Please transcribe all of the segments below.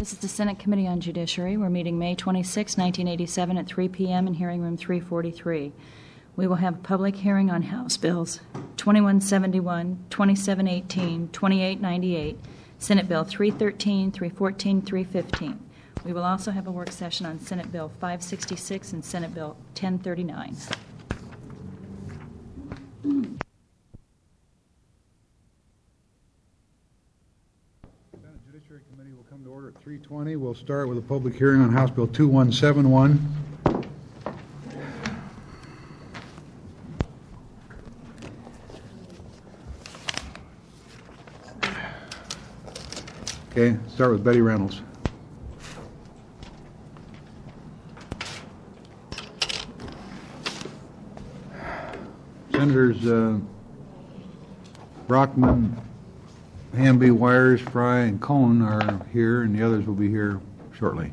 This is the Senate Committee on Judiciary. We're meeting May 26, 1987 at 3 p.m. in hearing room 343. We will have a public hearing on House Bills 2171, 2718, 2898, Senate Bill 313, 314, 315. We will also have a work session on Senate Bill 566 and Senate Bill 1039. Judiciary Committee will come to order at 3:20. We'll start with a public hearing on House Bill 2171. Okay, start with Betty Reynolds. Senators Brockman, Hamby, Wires, Fry, and Cohn are here, and the others will be here shortly.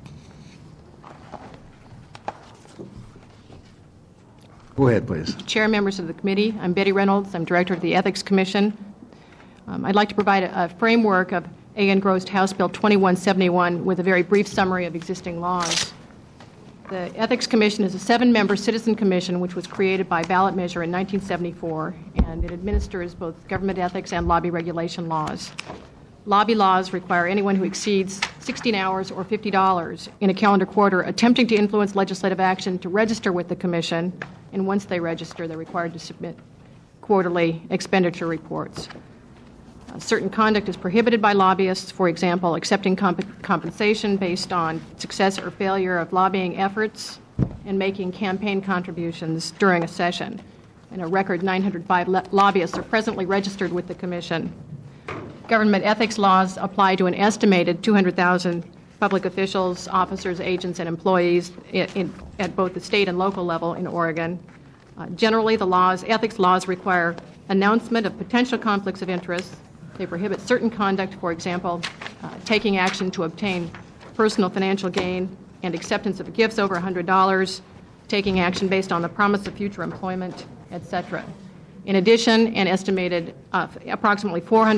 Go ahead, please. Chair, members of the committee, I'm Betty Reynolds. I'm Director of the Ethics Commission. I'd like to provide a framework of A.N. House Bill 2171 with a very brief summary of existing laws. The Ethics Commission is a 7-member citizen commission which was created by ballot measure in 1974, and it administers both government ethics and lobby regulation laws. Lobby laws require anyone who exceeds 16 hours or $50 in a calendar quarter attempting to influence legislative action to register with the commission, and once they register, they're required to submit quarterly expenditure reports. Certain conduct is prohibited by lobbyists, for example, accepting compensation based on success or failure of lobbying efforts and making campaign contributions during a session. And a record 905 lobbyists are presently registered with the Commission. Government ethics laws apply to an estimated 200,000 public officials, officers, agents, and employees at both the state and local level in Oregon. Generally, ethics laws require announcement of potential conflicts of interest. They prohibit certain conduct, for example, taking action to obtain personal financial gain and acceptance of gifts over $100, taking action based on the promise of future employment, etc. In addition, an estimated approximately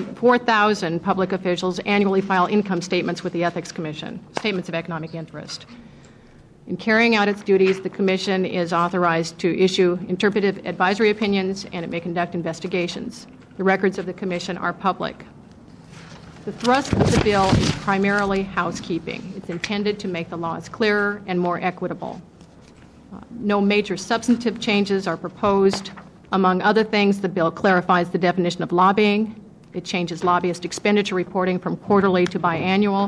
4,000 public officials annually file income statements with the Ethics Commission, statements of economic interest. In carrying out its duties, the Commission is authorized to issue interpretive advisory opinions, and it may conduct investigations. The records of the Commission are public. The thrust of the bill is primarily housekeeping. It's intended to make the laws clearer and more equitable. No major substantive changes are proposed. Among other things, the bill clarifies the definition of lobbying. It changes lobbyist expenditure reporting from quarterly to biannual.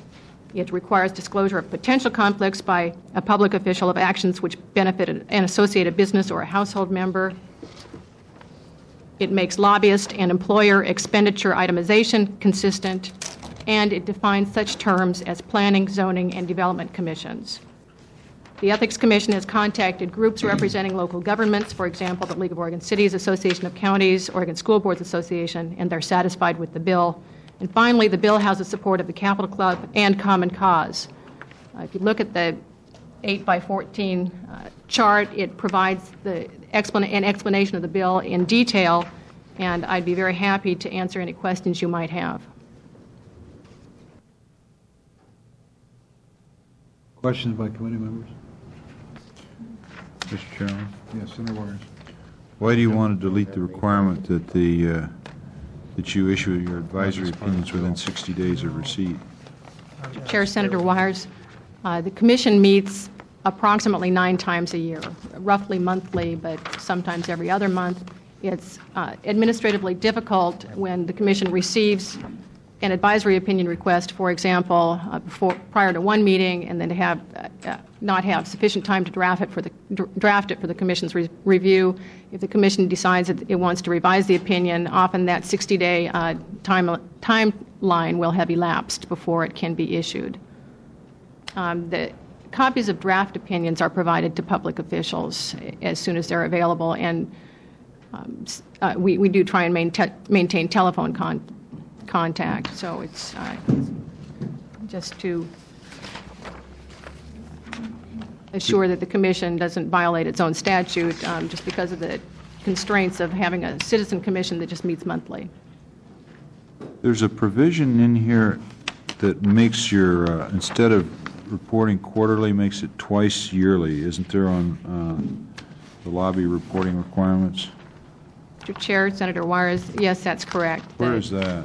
It requires disclosure of potential conflicts by a public official of actions which benefit an associated business or a household member. It makes lobbyist and employer expenditure itemization consistent, and it defines such terms as planning, zoning, and development commissions. The Ethics Commission has contacted groups representing local governments, for example, the League of Oregon Cities, Association of Counties, Oregon School Boards Association, and they're satisfied with the bill. And finally, the bill has the support of the Capitol Club and Common Cause. If you look at the 8x14 chart, it provides an explanation of the bill in detail, and I'd be very happy to answer any questions you might have. Questions by committee members? Mr. Chairman, Yes, Senator Wires. why do you want to delete the requirement that that you issue your advisory opinions within 60 days of receipt? Chair, Senator Wires, the Commission meets approximately 9 times a year, roughly monthly, but sometimes every other month. It's administratively difficult when the Commission receives an advisory opinion request, for example, prior to one meeting, and then to not have sufficient time to draft it for the Commission's review. If the Commission decides that it wants to revise the opinion, often that 60-day timeline will have elapsed before it can be issued. The copies of draft opinions are provided to public officials as soon as they're available, and we do try and maintain telephone contact, so it's just to assure that the Commission doesn't violate its own statute just because of the constraints of having a citizen commission that just meets monthly. There's a provision in here that makes your, instead of reporting quarterly, makes it twice yearly, isn't there, on the lobby reporting requirements? Mr. Chair, Senator Wires, yes, that's correct. Where is that?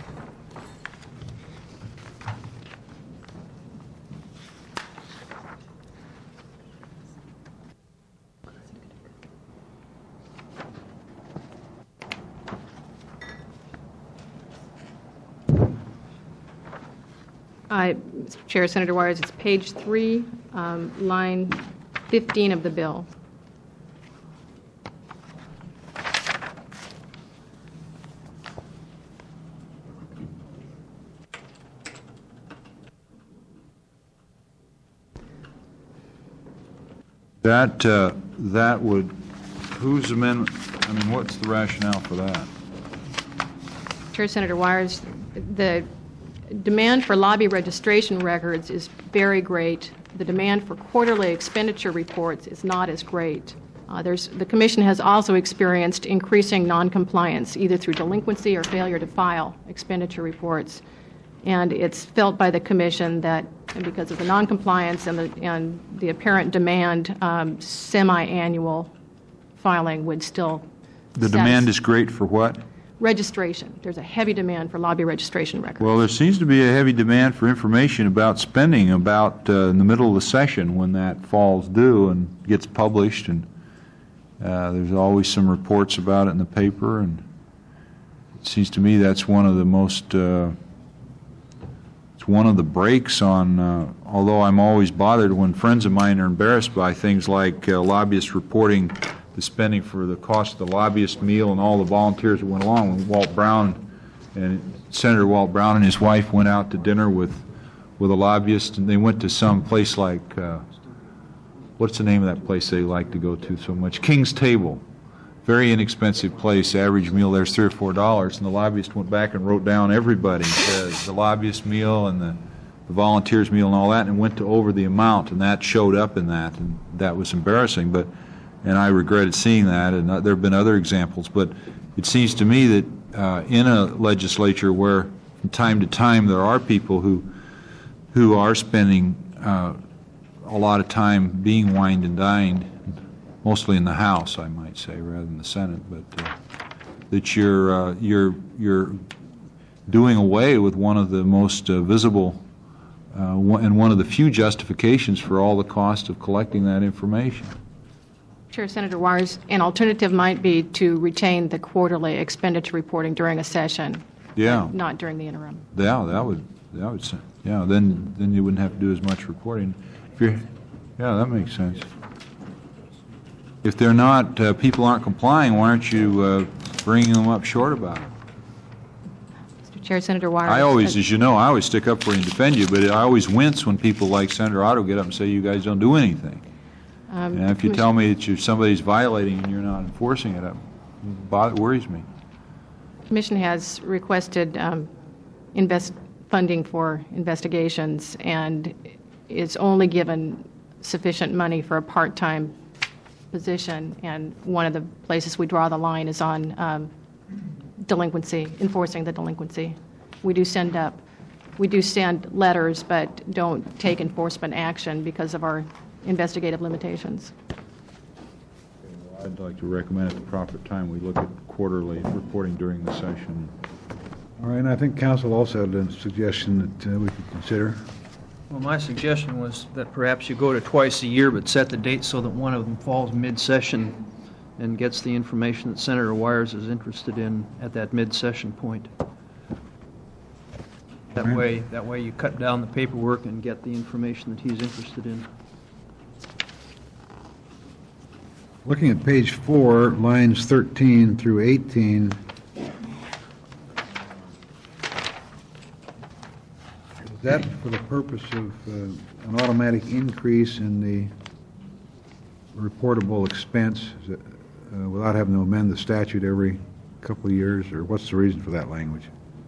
Mr. Chair, Senator Wires, it's page 3, line 15 of the bill. That would, whose amendment, I mean, what's the rationale for that? Chair, Senator Wires, the demand for lobby registration records is very great. The demand for quarterly expenditure reports is not as great. The Commission has also experienced increasing noncompliance, either through delinquency or failure to file expenditure reports. And it's felt by the Commission that because of the noncompliance and the apparent demand, semi-annual filing would still The demand is great for what? registration. There's a heavy demand for lobby registration records. Well, there seems to be a heavy demand for information about spending about in the middle of the session when that falls due and gets published, and there's always some reports about it in the paper, and it seems to me that's one of the most it's one of the breaks on, although I'm always bothered when friends of mine are embarrassed by things like lobbyists reporting the spending for the cost of the lobbyist meal and all the volunteers that went along. When Walt Brown and Senator Walt Brown and his wife went out to dinner with a lobbyist, and they went to some place like, what's the name of that place they like to go to so much? King's Table. Very inexpensive place. Average meal there's $3 or $4, and the lobbyist went back and wrote down everybody, the lobbyist meal and the volunteers meal and all that, and went to over the amount, and that showed up in that, and that was embarrassing. And I regretted seeing that, and there have been other examples. But it seems to me that in a legislature where from time to time there are people who are spending a lot of time being wined and dined, mostly in the House, I might say, rather than the Senate, but that you're doing away with one of the most visible and one of the few justifications for all the cost of collecting that information. Chair, Senator Wires, an alternative might be to retain the quarterly expenditure reporting during a session. Yeah. Not during the interim. Yeah, that would yeah. Then you wouldn't have to do as much reporting. Yeah, that makes sense. If they're not, people aren't complying, why aren't you bringing them up short about it? Mr. Chair, Senator Wires. I always, as you know, I always stick up for you and defend you, but I always wince when people like Senator Otto get up and say you guys don't do anything. And if you tell me that somebody's violating and you're not enforcing it, it worries me. The Commission has requested funding for investigations and is only given sufficient money for a part-time position, and one of the places we draw the line is on delinquency, enforcing the delinquency. We do send letters, but don't take enforcement action because of our investigative limitations. I'd like to recommend at the proper time we look at quarterly reporting during the session. All right, and I think council also had a suggestion that we could consider. Well, my suggestion was that perhaps you go to twice a year, but set the date so that one of them falls mid-session and gets the information that Senator Wires is interested in at that mid-session point. That way you cut down the paperwork and get the information that he's interested in. Looking at page 4, lines 13 through 18, is that for the purpose of an automatic increase in the reportable expense without having to amend the statute every couple of years, or what's the reason for that language?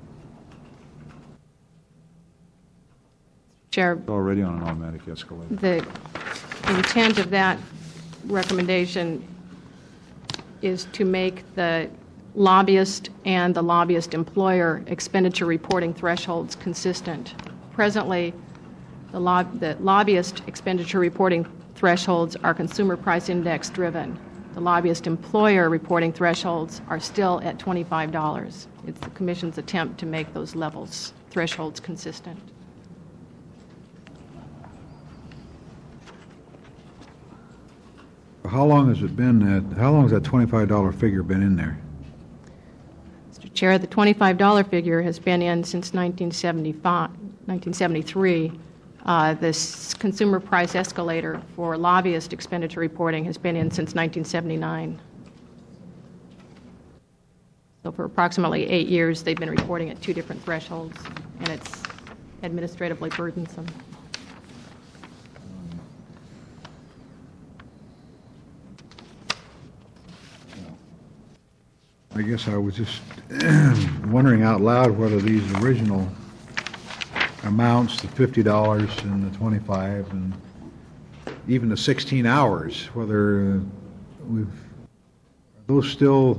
Chair, It's already on an automatic escalator. the intent of that recommendation is to make the lobbyist and the lobbyist employer expenditure reporting thresholds consistent. Presently, the lobbyist expenditure reporting thresholds are consumer price index driven. The lobbyist employer reporting thresholds are still at $25. It's the Commission's attempt to make those levels, thresholds, consistent. How long has it been, how long has that $25 figure been in there? Mr. Chair, the $25 figure has been in since 1973. This consumer price escalator for lobbyist expenditure reporting has been in since 1979. So for approximately 8 years, they've been reporting at two different thresholds, and it's administratively burdensome. I guess I was just wondering out loud whether these original amounts, the $50 and the $25 and even the 16 hours, whether are those still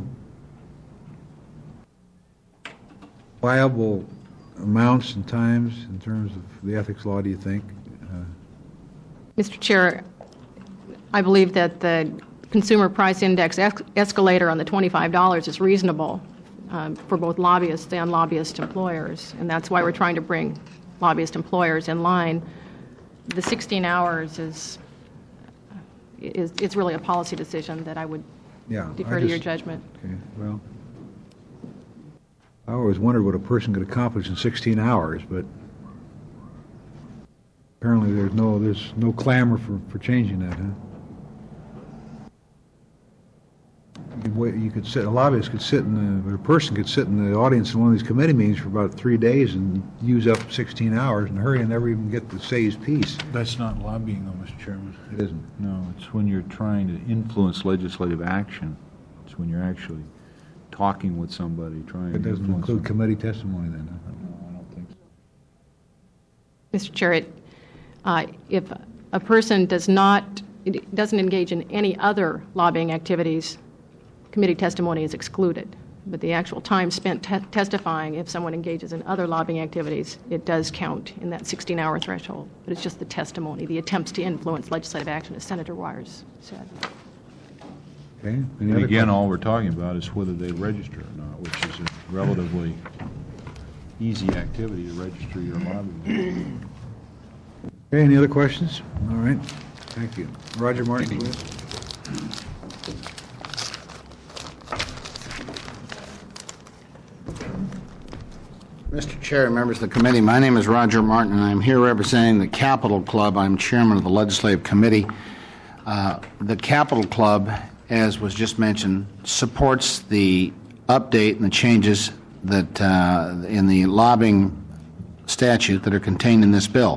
viable amounts and times in terms of the ethics law, do you think? Mr. Chair, I believe that the consumer price index escalator on the $25 is reasonable for both lobbyists and lobbyist employers, and that's why we're trying to bring lobbyist employers in line. The 16 hours is really a policy decision that I would defer to your judgment. Okay, well, I always wondered what a person could accomplish in 16 hours, but apparently there's no clamor for changing that, huh? You could sit, a lobbyist could sit or a person could sit in the audience in one of these committee meetings for about 3 days and use up 16 hours and hurry and never even get to say his piece. That's not lobbying, though, Mr. Chairman. It isn't. No, it's when you're trying to influence legislative action. It's when you're actually talking with somebody, trying to It doesn't influence include them. committee testimony then, huh? No, I don't think so. Mr. Chair, if a person doesn't engage in any other lobbying activities, committee testimony is excluded. But the actual time spent testifying, if someone engages in other lobbying activities, it does count in that 16-hour threshold. But it's just the testimony, the attempts to influence legislative action, as Senator Wires said. Okay. Any And other again, questions? all we're talking about is whether they register or not, which is a relatively easy activity to register your lobbying. Okay, any other questions? All right, thank you. Roger Martin, please. Mr. Chair, members of the committee, my name is Roger Martin, and I'm here representing the Capitol Club. I'm chairman of the Legislative Committee. The Capitol Club, as was just mentioned, supports the update and the changes that in the lobbying statute that are contained in this bill.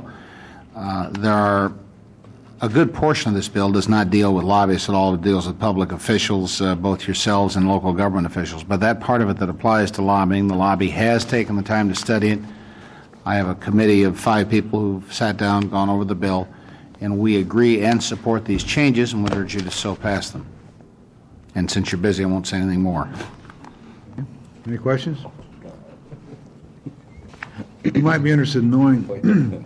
A good portion of this bill does not deal with lobbyists at all. It deals with public officials, both yourselves and local government officials. But that part of it that applies to lobbying, the lobby has taken the time to study it. I have a committee of 5 people who've sat down, gone over the bill, and we agree and support these changes and would urge you to so pass them. And since you're busy, I won't say anything more. Any questions? You might be interested in knowing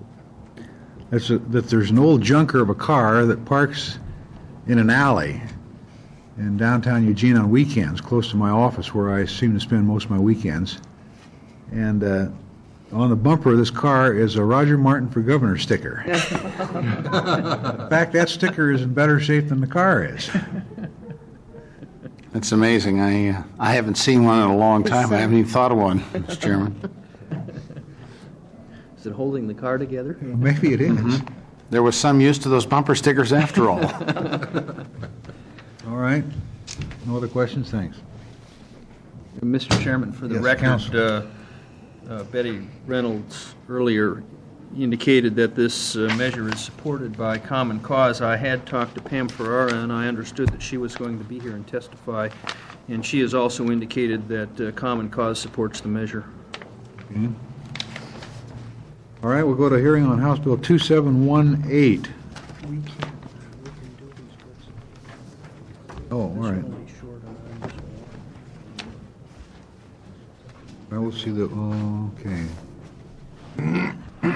that there's an old junker of a car that parks in an alley in downtown Eugene on weekends, close to my office where I seem to spend most of my weekends. And on the bumper of this car is a Roger Martin for Governor sticker. In fact, that sticker is in better shape than the car is. It's amazing. I haven't seen one in a long time. I haven't even thought of one, Mr. Chairman. Is it holding the car together? Maybe it is. There was some use to those bumper stickers after all. All right. No other questions? Thanks. Mr. Chairman, for the Yes, record, Counsel. Betty Reynolds earlier indicated that this measure is supported by Common Cause. I had talked to Pam Ferrara, and I understood that she was going to be here and testify, and she has also indicated that Common Cause supports the measure. Okay. All right, we'll go to hearing on House Bill 2718. Oh, all right. Well, we'll see the, okay.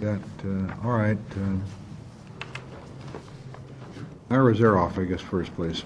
Got, all right. Ira Zaroff, I guess, first, please.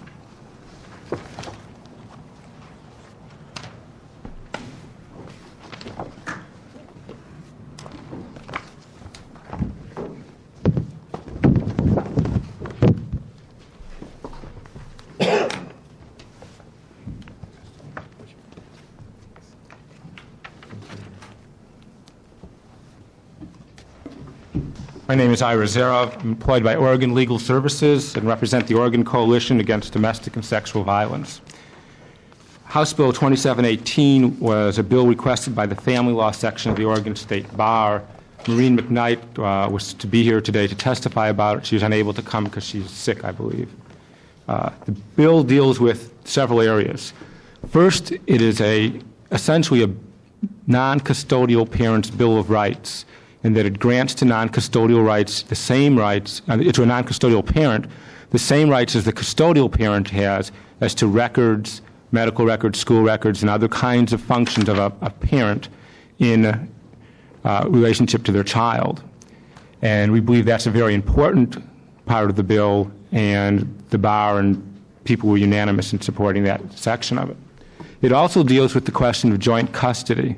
My name is Ira Zerov. I'm employed by Oregon Legal Services and represent the Oregon Coalition Against Domestic and Sexual Violence. House Bill 2718 was a bill requested by the Family Law Section of the Oregon State Bar. Maureen McKnight was to be here today to testify about it. She was unable to come because she's sick, I believe. The bill deals with several areas. First, it is essentially a non-custodial parent's Bill of Rights, in that it grants to non-custodial rights the same rights, to a non-custodial parent, the same rights as the custodial parent has as to records, medical records, school records, and other kinds of functions of a parent in relationship to their child. And we believe that's a very important part of the bill, and the bar and people were unanimous in supporting that section of it. It also deals with the question of joint custody.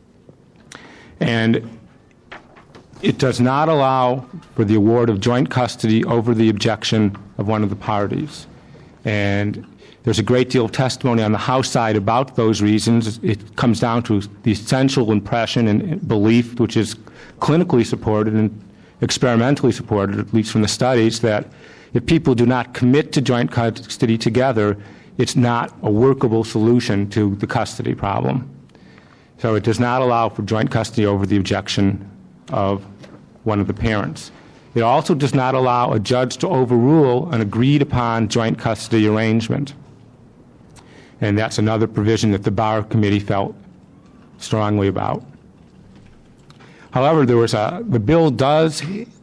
And it does not allow for the award of joint custody over the objection of one of the parties. And there's a great deal of testimony on the House side about those reasons. It comes down to the essential impression and belief, which is clinically supported and experimentally supported, at least from the studies, that if people do not commit to joint custody together, it's not a workable solution to the custody problem. So it does not allow for joint custody over the objection of one of the parents. It also does not allow a judge to overrule an agreed-upon joint custody arrangement. And that's another provision that the Bar Committee felt strongly about. However, the bill does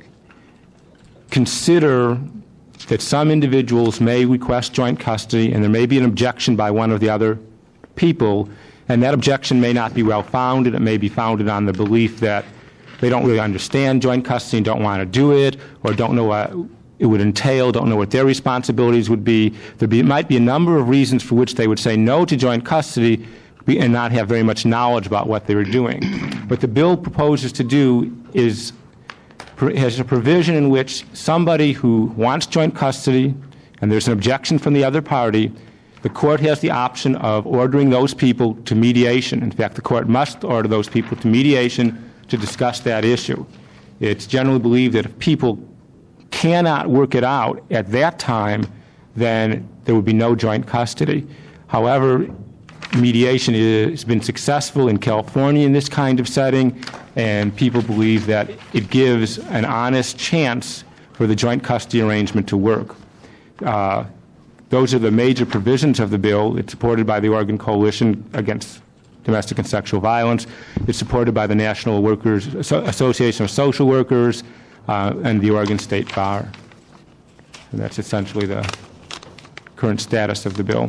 consider that some individuals may request joint custody, and there may be an objection by one of the other people, and that objection may not be well-founded. It may be founded on the belief that they don't really understand joint custody and don't want to do it, or don't know what it would entail, don't know what their responsibilities would be. There might be a number of reasons for which they would say no to joint custody and not have very much knowledge about what they were doing. What the bill proposes to do has a provision in which somebody who wants joint custody and there's an objection from the other party, the court has the option of ordering those people to mediation. In fact, the court must order those people to mediation to discuss that issue. It's generally believed that if people cannot work it out at that time, then there would be no joint custody. However, mediation has been successful in California in this kind of setting, and people believe that it gives an honest chance for the joint custody arrangement to work. Those are the major provisions of the bill. It's supported by the Oregon Coalition Against Domestic and Sexual Violence. It's supported by the National Association of Social Workers and the Oregon State Bar. And that's essentially the current status of the bill.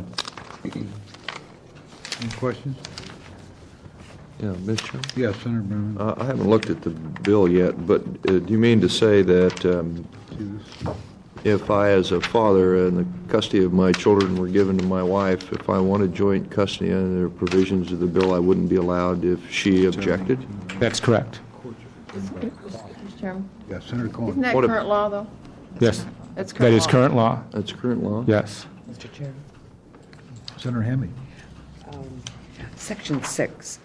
Any questions? Yeah, Mr. Chairman? Yes, Senator Brown. I haven't looked at the bill yet, but do you mean to say that if I, as a father, and the custody of my children were given to my wife, if I wanted joint custody under the provisions of the bill, I wouldn't be allowed if she objected? That's correct. Mr. Chairman, Yes, Senator Cohen. isn't that What if- current law, though? Yes, That's that is law. current law. That's current law? Yes. Mr. Chair. Senator Hemme. Section 6,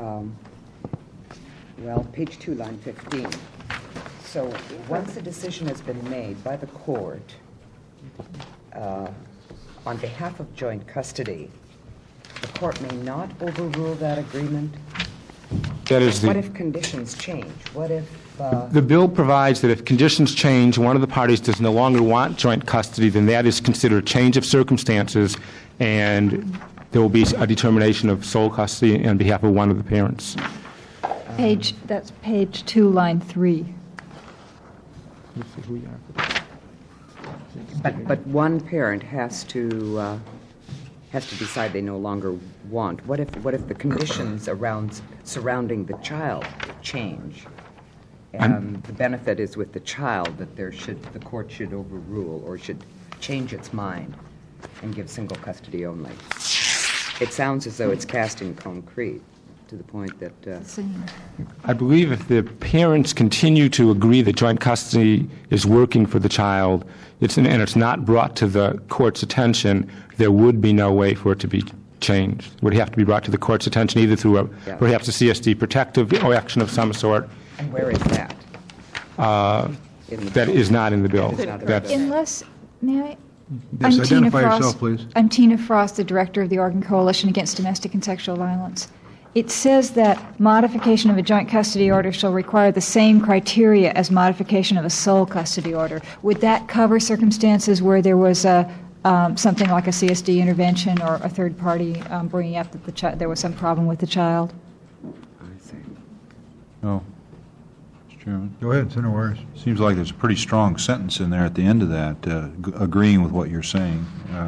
page 2, line 15. So once a decision has been made by the court on behalf of joint custody, the court may not overrule that agreement? That is What if conditions change? What if... The bill provides that if conditions change, one of the parties does no longer want joint custody, then that is considered a change of circumstances, and there will be a determination of sole custody on behalf of one of the parents. That's page 2, line 3. But one parent has to decide they no longer want. What if the conditions surrounding the child change? and the benefit is with the child, that the court should overrule or should change its mind and give single custody only. It sounds as though it's cast in concrete to the point that... I believe if the parents continue to agree that joint custody is working for the child, and it's not brought to the court's attention, there would be no way for it to be changed. It would have to be brought to the court's attention either through perhaps a CSD protective action of some sort. And where is that? That is not in the bill. Unless, may I? Yes, identify yourself, please. I'm Tina Frost, the director of the Oregon Coalition Against Domestic and Sexual Violence. It says that modification of a joint custody order shall require the same criteria as modification of a sole custody order. Would that cover circumstances where there was something like a CSD intervention or a third party bringing up that there was some problem with the child? No. Mr. Chairman? Go ahead, Senator Wires. Seems like there's a pretty strong sentence in there at the end of that, agreeing with what you're saying.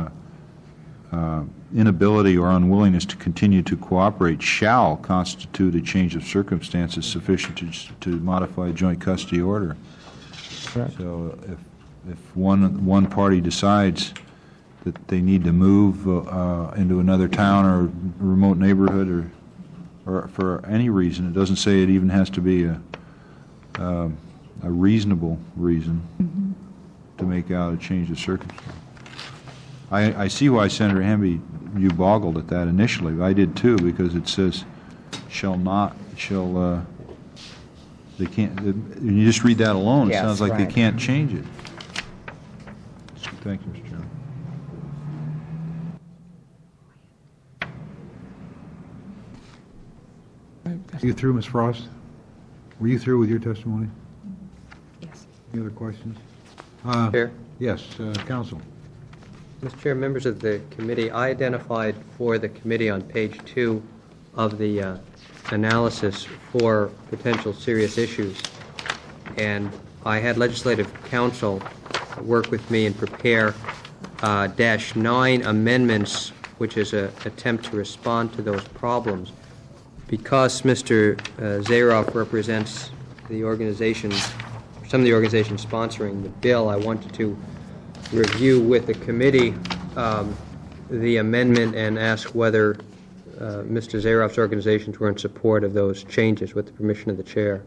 Inability or unwillingness to continue to cooperate shall constitute a change of circumstances sufficient to modify a joint custody order. Correct. So if one party decides that they need to move into another town or remote neighborhood or for any reason, it doesn't say it even has to be a reasonable reason to make out a change of circumstance. I see why Senator Hamby, you boggled at that initially. I did too, because it says they can't, when you just read that alone, it sounds like they can't change it. Thank you, Mr. Chairman. Are you through, Ms. Frost? Were you through with your testimony? Yes. Any other questions? Chair? Yes, counsel. Mr. Chair, members of the committee, I identified for the committee on page 2 of the analysis for potential serious issues, and I had legislative counsel work with me and prepare -9 amendments, which is an attempt to respond to those problems. Because Mr. Zaroff represents the organization, some of the organizations sponsoring the bill, I wanted to review with the committee the amendment and ask whether Mr. Zaroff's organizations were in support of those changes, with the permission of the chair.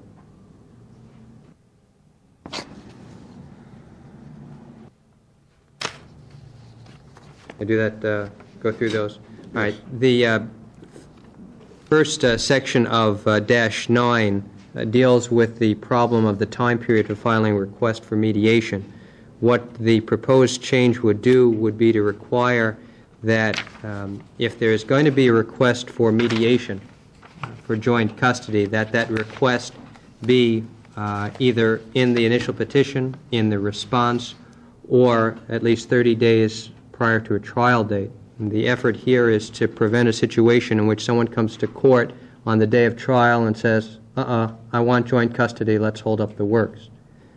I do that, go through those. All right. The first section of -9 deals with the problem of the time period for filing a request for mediation. What the proposed change would do would be to require that if there is going to be a request for mediation for joint custody, that request be either in the initial petition, in the response, or at least 30 days prior to a trial date. And the effort here is to prevent a situation in which someone comes to court on the day of trial and says, I want joint custody, let's hold up the works.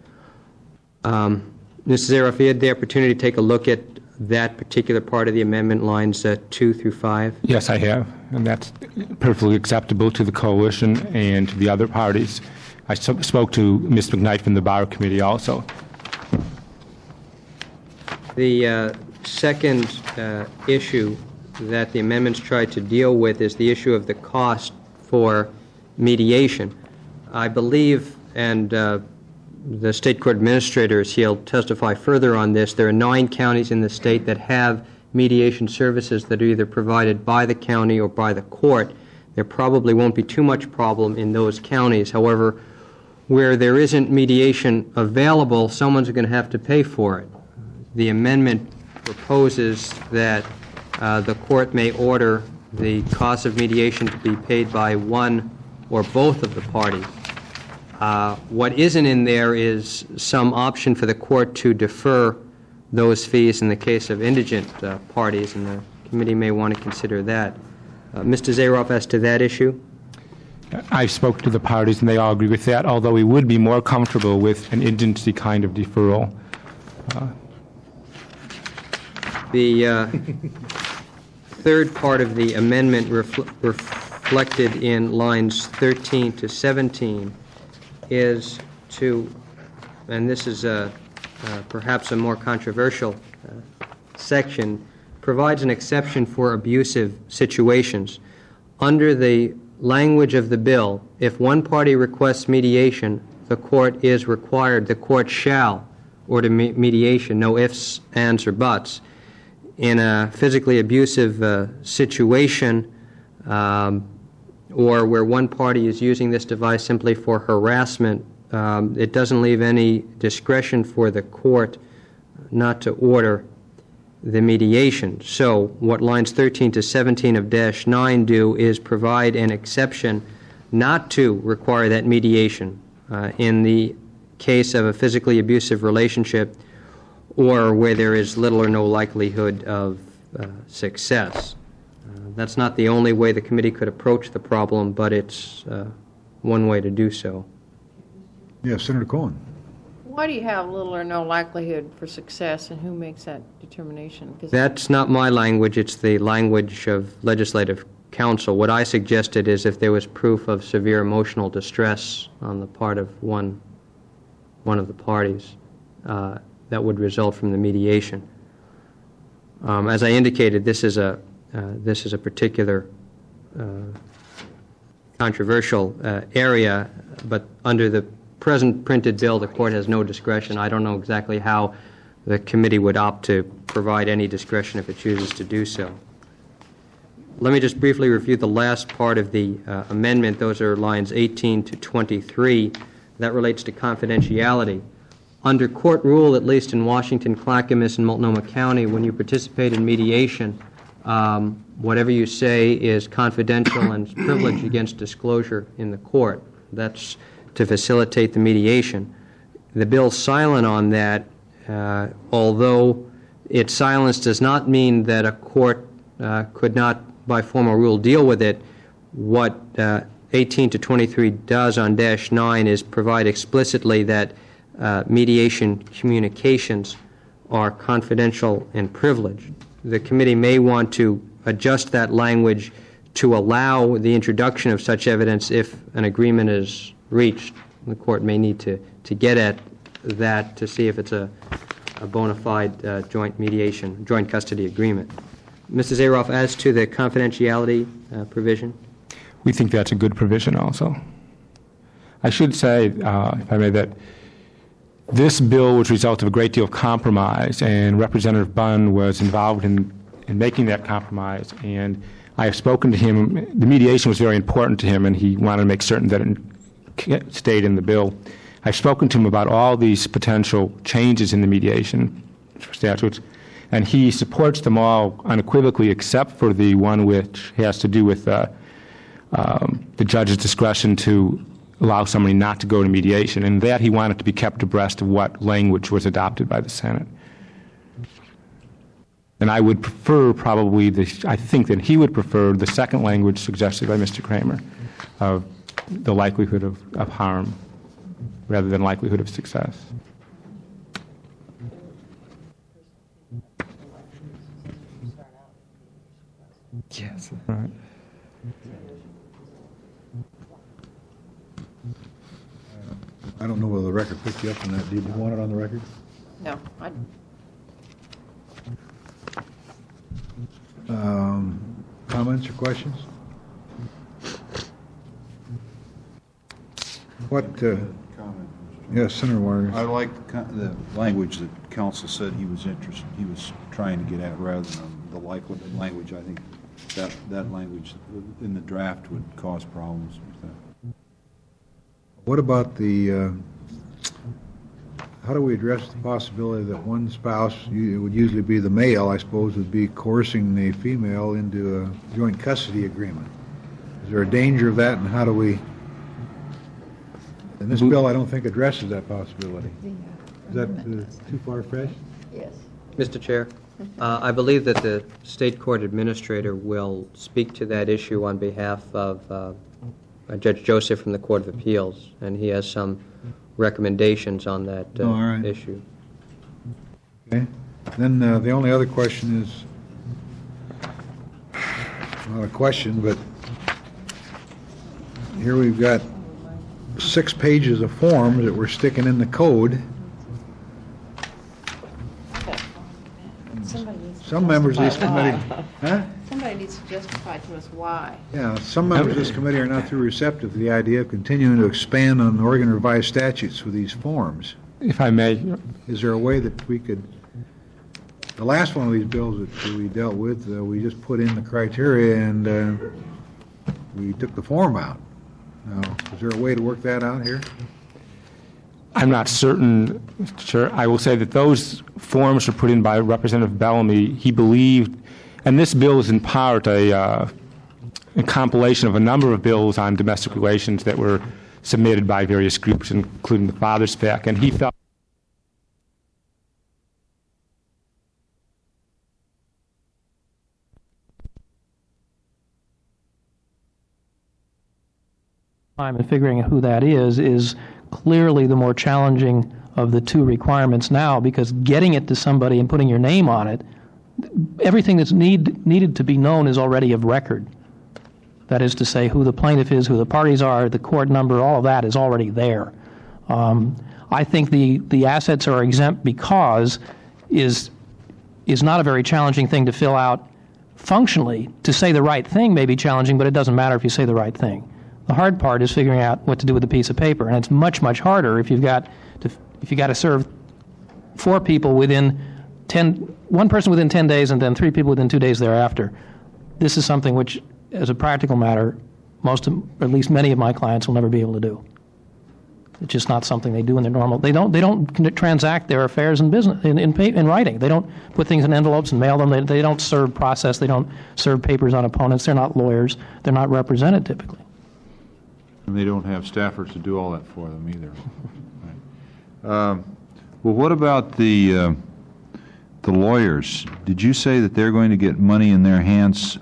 Mr. Zaroff, you had the opportunity to take a look at that particular part of the amendment, lines 2 through 5? Yes, I have, and that's perfectly acceptable to the coalition and to the other parties. I spoke to Ms. McKnight from the Bar Committee also. The second issue that the amendments try to deal with is the issue of the cost for mediation. I believe, and the state court administrators, he'll testify further on this, there are 9 counties in the state that have mediation services that are either provided by the county or by the court. There probably won't be too much problem in those counties. However, where there isn't mediation available, someone's going to have to pay for it. The amendment proposes that the court may order the cost of mediation to be paid by one or both of the parties. What isn't in there is some option for the court to defer those fees in the case of indigent parties, and the committee may want to consider that. Mr. Zaroff, as to that issue? I spoke to the parties, and they all agree with that, although we would be more comfortable with an indigency kind of deferral. The third part of the amendment reflected in lines 13 to 17 is to, and this is perhaps a more controversial section, provides an exception for abusive situations. Under the language of the bill, if one party requests mediation, the court shall order mediation, no ifs, ands, or buts. In a physically abusive situation, or where one party is using this device simply for harassment, it doesn't leave any discretion for the court not to order the mediation. So what lines 13 to 17 of Dash 9 do is provide an exception not to require that mediation in the case of a physically abusive relationship or where there is little or no likelihood of success. That's not the only way the committee could approach the problem, but it's one way to do so. Yes, Senator Cohen. Why do you have little or no likelihood for success, and who makes that determination? That's not my language. It's the language of Legislative Counsel. What I suggested is if there was proof of severe emotional distress on the part of one of the parties, that would result from the mediation. As I indicated, this is a particular controversial area, but under the present printed bill, the court has no discretion. I don't know exactly how the committee would opt to provide any discretion if it chooses to do so. Let me just briefly review the last part of the amendment. Those are lines 18 to 23. That relates to confidentiality. Under court rule, at least in Washington, Clackamas, and Multnomah County, when you participate in mediation, whatever you say is confidential and privileged against disclosure in the court. That's to facilitate the mediation. The bill's silent on that, although its silence does not mean that a court could not, by formal rule, deal with it. What 18 to 23 does on Dash 9 is provide explicitly that mediation communications are confidential and privileged. The committee may want to adjust that language to allow the introduction of such evidence if an agreement is reached. The court may need to get at that to see if it's a bona fide joint mediation, joint custody agreement. Mrs. Aroff, as to the confidentiality provision? We think that's a good provision also. I should say, if I may, that this bill was a result of a great deal of compromise, and Representative Bunn was involved in making that compromise. And I have spoken to him. The mediation was very important to him, and he wanted to make certain that it stayed in the bill. I've spoken to him about all these potential changes in the mediation statutes, and he supports them all unequivocally except for the one which has to do with the judge's discretion to allow somebody not to go to mediation, and that he wanted to be kept abreast of what language was adopted by the Senate. And I would prefer probably, I think that he would prefer the second language suggested by Mr. Kramer of the likelihood of harm rather than likelihood of success. Yes. Right. I don't know whether the record picked you up on that. Do you want it on the record? No, Comments or questions? What? Yes, Senator Warner. I like the language that counsel said he was trying to get at rather than the likelihood language. I think that language in the draft would cause problems with that. What about how do we address the possibility that one spouse, it would usually be the male, I suppose, would be coercing the female into a joint custody agreement? Is there a danger of that, and how do we... And this bill, I don't think, addresses that possibility. Is that too far-fetched? yes. Mr. Chair, I believe that the state court administrator will speak to that issue on behalf of Judge Joseph from the Court of Appeals, and he has some recommendations on that right. issue. Okay. Then the only other question is, not a question, but here we've got 6 pages of forms that we're sticking in the code. Some members of this committee, huh? Somebody needs to justify to us why. Yeah, some members of this committee are not too receptive to the idea of continuing to expand on Oregon revised statutes with these forms. If I may, Is there a way that we could, the last one of these bills that we dealt with, we just put in the criteria and we took the form out. Now, is there a way to work that out here? I'm not certain, sure. I will say that those forms were put in by Representative Bellamy. He believed, and this bill is in part a compilation of a number of bills on domestic relations that were submitted by various groups, including the Father's PAC, and he felt time and figuring out who that is clearly the more challenging of the two requirements now, because getting it to somebody and putting your name on it, everything that's needed to be known is already of record. That is to say, who the plaintiff is, who the parties are, the court number, all of that is already there. I think the assets are exempt because is not a very challenging thing to fill out functionally. To say the right thing may be challenging, but it doesn't matter if you say the right thing. The hard part is figuring out what to do with a piece of paper, and it's much, much harder if you've got to serve 4 people within 1 person within 10 days and then 3 people within 2 days thereafter. This is something which, as a practical matter, at least many of my clients will never be able to do. It's just not something they do in their normal. They don't transact their affairs in business in writing. They don't put things in envelopes and mail them. They don't serve process. They don't serve papers on opponents. They're not lawyers. They're not represented typically. And they don't have staffers to do all that for them either. Right. Well, what about the lawyers? Did you say that they're going to get money in their hands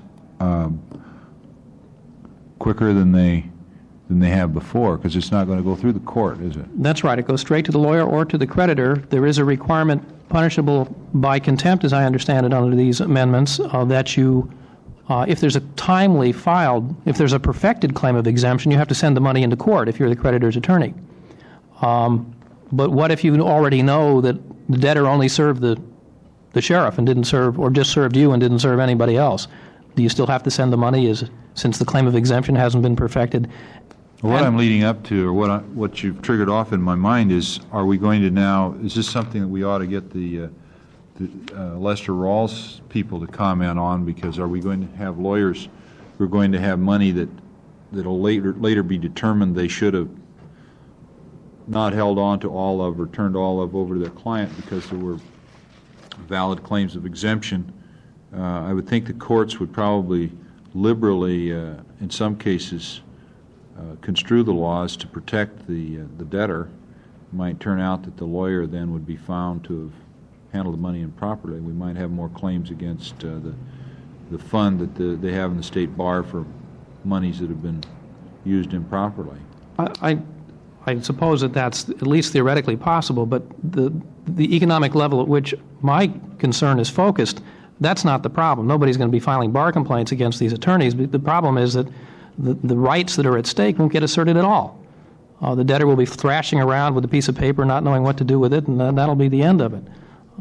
quicker than they have before, because it's not going to go through the court, is it? That's right. It goes straight to the lawyer or to the creditor. There is a requirement punishable by contempt, as I understand it, under these amendments, that you, if there's a timely filed, if there's a perfected claim of exemption, you have to send the money into court if you're the creditor's attorney. But what if you already know that the debtor only served the sheriff and didn't serve, or just served you and didn't serve anybody else? Do you still have to send the money since the claim of exemption hasn't been perfected? Well, what I'm leading up to, or what you've triggered off in my mind is, are we going to now, is this something that we ought to get the Lester Rawls people to comment on, because are we going to have lawyers who are going to have money that'll later be determined they should have not held on to all of or turned all of over to their client because there were valid claims of exemption? I would think the courts would probably liberally, in some cases, construe the laws to protect the debtor. It might turn out that the lawyer then would be found to have handled the money improperly. We might have more claims against the fund that they have in the state bar for monies that have been used improperly. I suppose that's at least theoretically possible, but the economic level at which my concern is focused, that's not the problem. Nobody's going to be filing bar complaints against these attorneys. The problem is that the rights that are at stake won't get asserted at all. The debtor will be thrashing around with a piece of paper, not knowing what to do with it, and that'll be the end of it.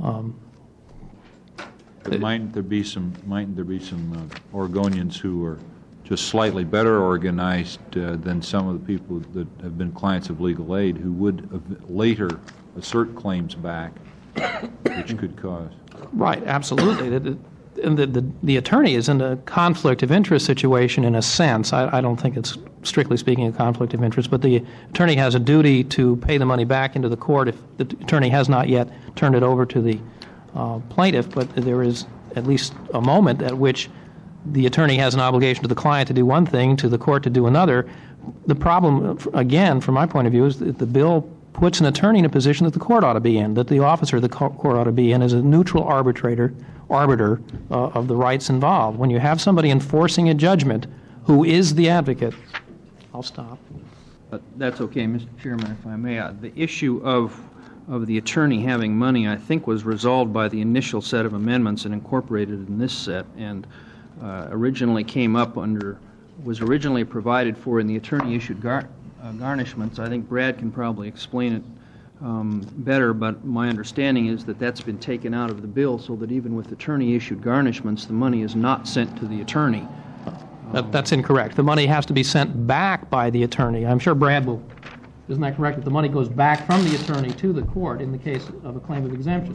Mightn't there be some Oregonians who are just slightly better organized than some of the people that have been clients of legal aid who would later assert claims back, which could cause? Right, absolutely. The attorney is in a conflict of interest situation in a sense. I don't think it's strictly speaking a conflict of interest, but the attorney has a duty to pay the money back into the court if the attorney has not yet turned it over to the plaintiff, but there is at least a moment at which the attorney has an obligation to the client to do one thing, to the court to do another. The problem, again, from my point of view, is that the bill puts an attorney in a position that the court ought to be in, that the officer of the court ought to be in as a neutral arbiter of the rights involved. When you have somebody enforcing a judgment who is the advocate, I'll stop. That's okay, Mr. Chairman, if I may. The issue of the attorney having money, I think, was resolved by the initial set of amendments and incorporated in this set, and originally came up was originally provided for in the attorney-issued garnishments. I think Brad can probably explain it better, but my understanding is that that's been taken out of the bill so that even with attorney-issued garnishments, the money is not sent to the attorney. That's incorrect. The money has to be sent back by the attorney. I'm sure Brad will, isn't that correct? That the money goes back from the attorney to the court in the case of a claim of exemption.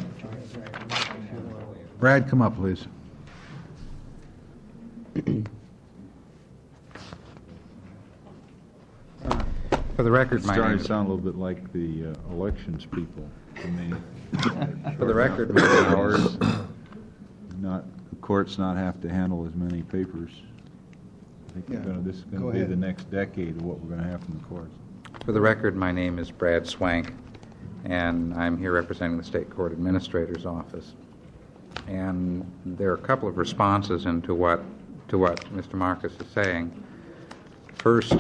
Brad, come up, please. For the record, my Starting name to is... sound a little bit like the elections people to me. For the record, my name is... Not, the courts not have to handle as many papers. I think this is going to be the next decade of what we're going to have from the courts. For the record, my name is Brad Swank, and I'm here representing the State Court Administrator's Office. And there are a couple of responses to what Mr. Marcus is saying. First,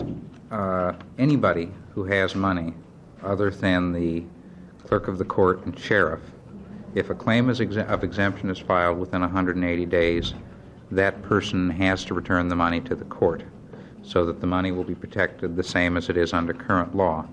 anybody who has money other than the clerk of the court and sheriff, if a claim of exemption is filed within 180 days, that person has to return the money to the court so that the money will be protected the same as it is under current law.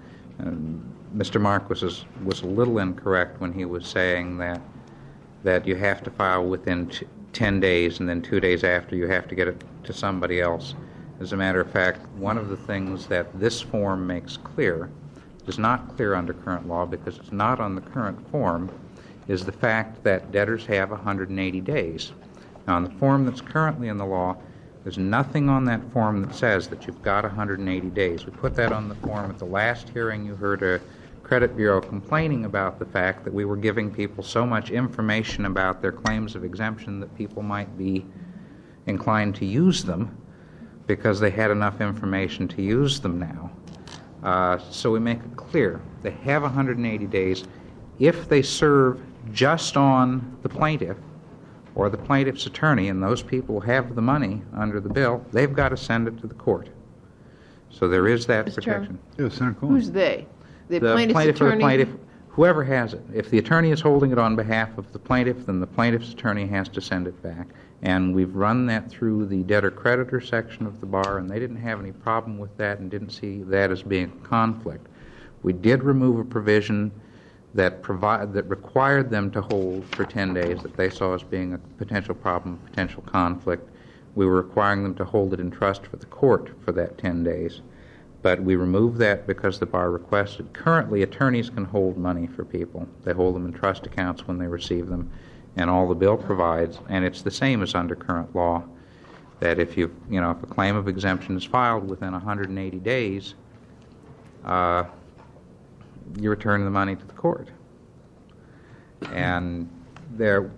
Mr. Marcus was a little incorrect when he was saying that you have to file within 10 days and then 2 days after you have to get it to somebody else. As a matter of fact, one of the things that this form makes clear, is not clear under current law because it's not on the current form, is the fact that debtors have 180 days. Now, on the form that's currently in the law, there's nothing on that form that says that you've got 180 days. We put that on the form at the last hearing. You heard a credit bureau complaining about the fact that we were giving people so much information about their claims of exemption that people might be inclined to use them because they had enough information to use them now. So we make it clear. They have 180 days. If they serve just on the plaintiff or the plaintiff's attorney, and those people have the money under the bill, they've got to send it to the court. So there is that Mr. protection. Who's they? The plaintiff's plaintiff or the attorney? plaintiff, whoever has it. If the attorney is holding it on behalf of the plaintiff, then the plaintiff's attorney has to send it back. And we've run that through the debtor-creditor section of the bar, and they didn't have any problem with that and didn't see that as being a conflict. We did remove a provision that required them to hold for 10 days that they saw as being a potential problem, potential conflict. We were requiring them to hold it in trust for the court for that 10 days. But we removed that because the bar requested. Currently, attorneys can hold money for people. They hold them in trust accounts when they receive them, and all the bill provides, and it's the same as under current law, that if if a claim of exemption is filed within 180 days, you return the money to the court. And there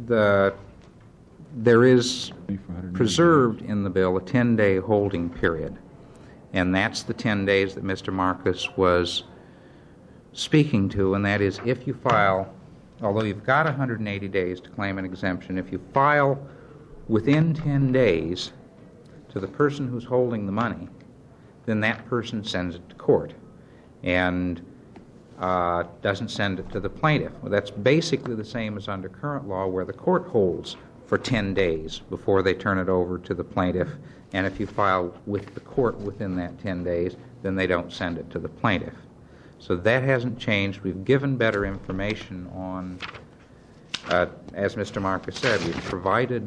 is preserved in the bill a 10-day holding period. And that's the 10 days that Mr. Marcus was speaking to, and that is if you file, although you've got 180 days to claim an exemption, if you file within 10 days to the person who's holding the money, then that person sends it to court and doesn't send it to the plaintiff. Well, that's basically the same as under current law, where the court holds for 10 days before they turn it over to the plaintiff. And if you file with the court within that 10 days, then they don't send it to the plaintiff. So that hasn't changed. We've given better information on, as Mr. Marcus said, we've provided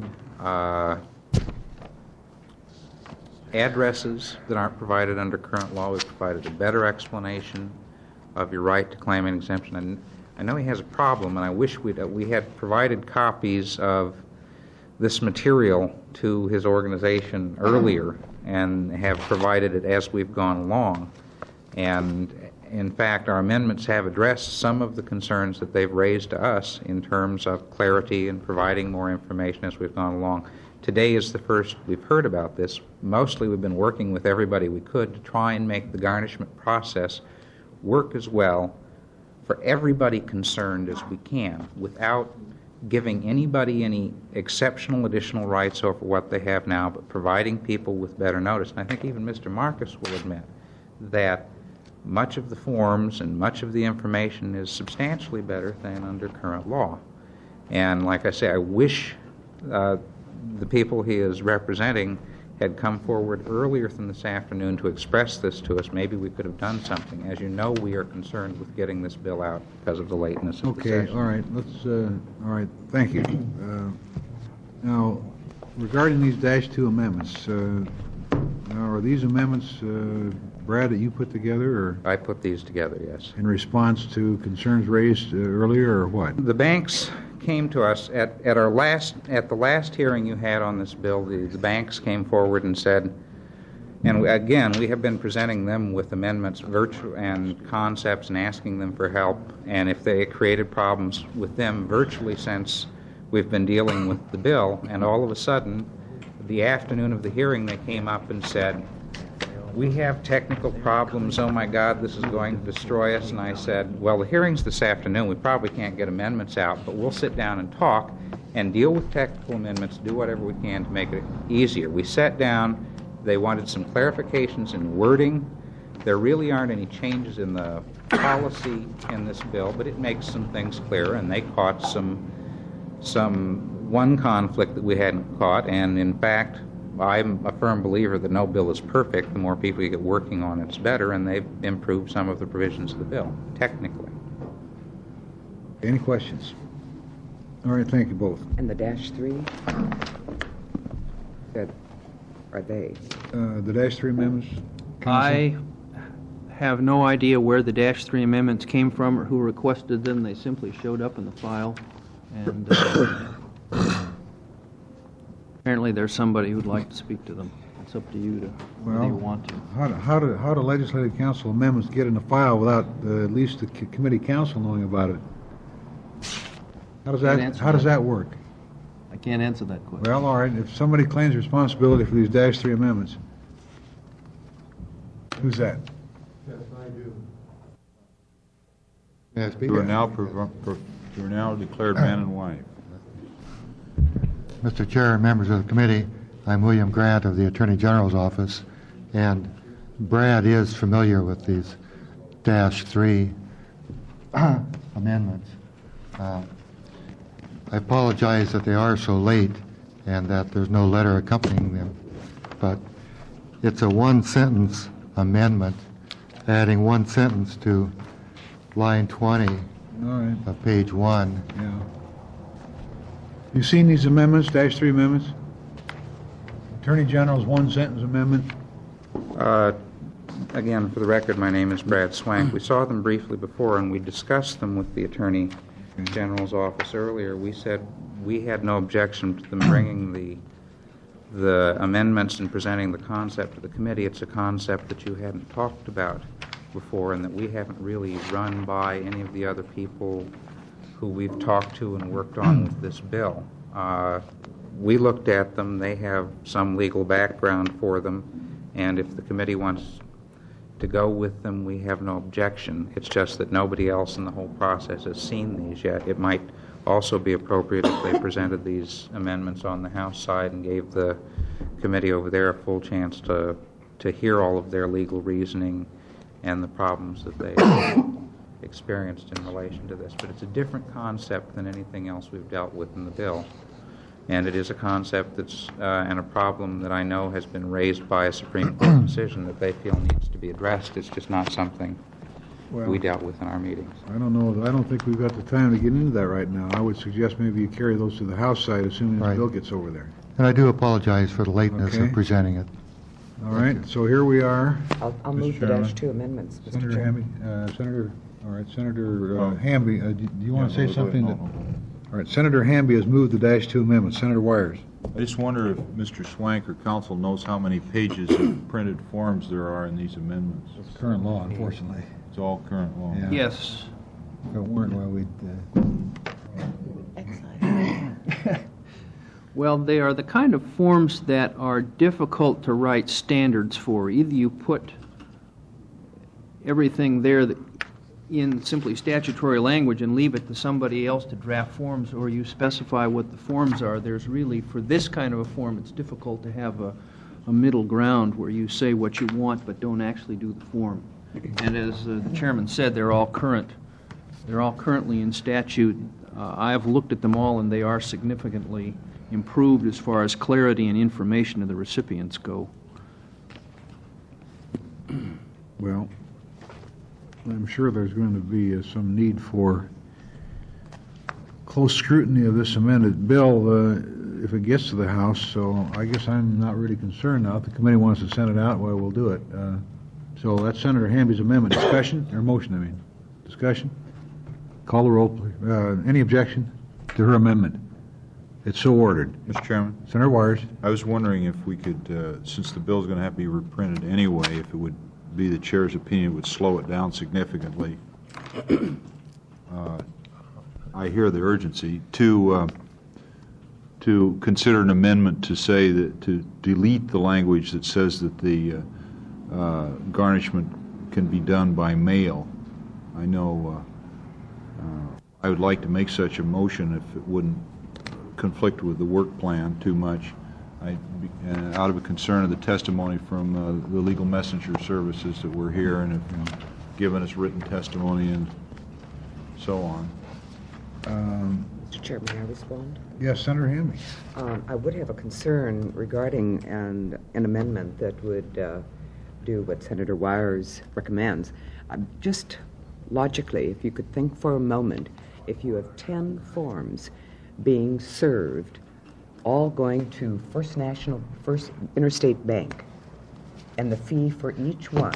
addresses that aren't provided under current law. We've provided a better explanation of your right to claim an exemption. And I know he has a problem, and I wish we had provided copies of this material to his organization earlier and have provided it as we've gone along. And in fact, our amendments have addressed some of the concerns that they've raised to us in terms of clarity and providing more information as we've gone along. Today is the first we've heard about this. Mostly we've been working with everybody we could to try and make the garnishment process work as well for everybody concerned as we can without giving anybody any exceptional additional rights over what they have now, but providing people with better notice. And I think even Mr. Marcus will admit that much of the forms and much of the information is substantially better than under current law. And like I say, I wish the people he is representing had come forward earlier than this afternoon to express this to us, maybe we could have done something. As you know, we are concerned with getting this bill out because of the lateness of the Okay, session. all right, all right, thank you. Now, regarding these -2 amendments, now, are these amendments, Brad, that you put together, or I put these together, yes. in response to concerns raised earlier, or what? The banks came to us at the last hearing you had on this bill. The banks came forward and said, and again, we have been presenting them with amendments, and concepts, and asking them for help. And if they created problems with them virtually since we've been dealing with the bill, and all of a sudden, the afternoon of the hearing, they came up and said, "We have technical problems. Oh my God, this is going to destroy us." And I said, "Well, the hearing's this afternoon. We probably can't get amendments out, but we'll sit down and talk and deal with technical amendments, do whatever we can to make it easier." We sat down. They wanted some clarifications in wording. There really aren't any changes in the policy in this bill, but it makes some things clearer, and they caught one conflict that we hadn't caught. And in fact, I'm a firm believer that no bill is perfect. The more people you get working on it, it's better, and they've improved some of the provisions of the bill, technically. Any questions? All right, thank you both. And the -3? That, are they? The -3 amendments? I have no idea where the -3 amendments came from or who requested them. They simply showed up in the file. And apparently there's somebody who'd like to speak to them. It's up to you to whether you want to. How do legislative council amendments get in the file without at least the committee council knowing about it? How does that work? I can't answer that question. Well, all right, if somebody claims responsibility for these -3 amendments, who's that? Yes, I do. Yes, You are now declared man and wife. Mr. Chair and members of the committee, I'm William Grant of the Attorney General's office, and Brad is familiar with these -3 amendments. I apologize that they are so late and that there's no letter accompanying them, but it's a one-sentence amendment, adding one sentence to line 20 of page 1. Yeah. You seen these amendments, -3 amendments? Attorney General's one-sentence amendment? Again, for the record, my name is Brad Swank. We saw them briefly before, and we discussed them with the Attorney General's office earlier. We said we had no objection to them bringing the amendments and presenting the concept to the committee. It's a concept that you hadn't talked about before and that we haven't really run by any of the other people who we've talked to and worked on with this bill. We looked at them. They have some legal background for them, and if the committee wants to go with them, we have no objection. It's just that nobody else in the whole process has seen these yet. It might also be appropriate if they presented these amendments on the House side and gave the committee over there a full chance to hear all of their legal reasoning and the problems that they experienced in relation to this. But it's a different concept than anything else we've dealt with in the bill. And it is a concept that's and a problem that I know has been raised by a Supreme Court decision that they feel needs to be addressed. It's just not something we dealt with in our meetings. I don't know. I don't think we've got the time to get into that right now. I would suggest maybe you carry those to the House side as soon as the bill gets over there. And I do apologize for the lateness of presenting it. All right, so here we are. I'll move the -2 amendments, Mr. Senator Chairman. Hamby, Senator Hamby, do you want to say something? All right, Senator Hamby has moved the -2 amendment. Senator Wires. I just wonder if Mr. Swank or council knows how many pages of printed forms there are in these amendments. It's current law, unfortunately. It's all current law. Yeah. Yes. If it weren't, well, we'd... Well, they are the kind of forms that are difficult to write standards for. Either you put everything there in simply statutory language and leave it to somebody else to draft forms, or you specify what the forms are. There's really, for this kind of a form, it's difficult to have a middle ground where you say what you want but don't actually do the form. And as the chairman said, they're all current. They're all currently in statute. I have looked at them all, and they are significantly improved as far as clarity and information to the recipients go. Well, I'm sure there's going to be some need for close scrutiny of this amended bill if it gets to the House, so I guess I'm not really concerned now. If the committee wants to send it out, well, we'll do it. So that's Senator Hamby's amendment. Discussion, or motion, I mean. Discussion? Call the roll, please. Any objection to her amendment? It's so ordered. Mr. Chairman? Senator Wires? I was wondering if we could, since the bill's going to have to be reprinted anyway, if it would be the chair's opinion, it would slow it down significantly. I hear the urgency to consider an amendment to say that to delete the language that says that the garnishment can be done by mail. I know I would like to make such a motion if it wouldn't conflict with the work plan too much. Out of a concern of the testimony from the legal messenger services that were here and have given us written testimony and so on. Mr. Chair, may I respond? Yes, Senator Hamby. I would have a concern regarding an amendment that would do what Senator Wires recommends. Just logically, if you could think for a moment, if you have 10 forms being served, all going to First Interstate Bank, and the fee for each one,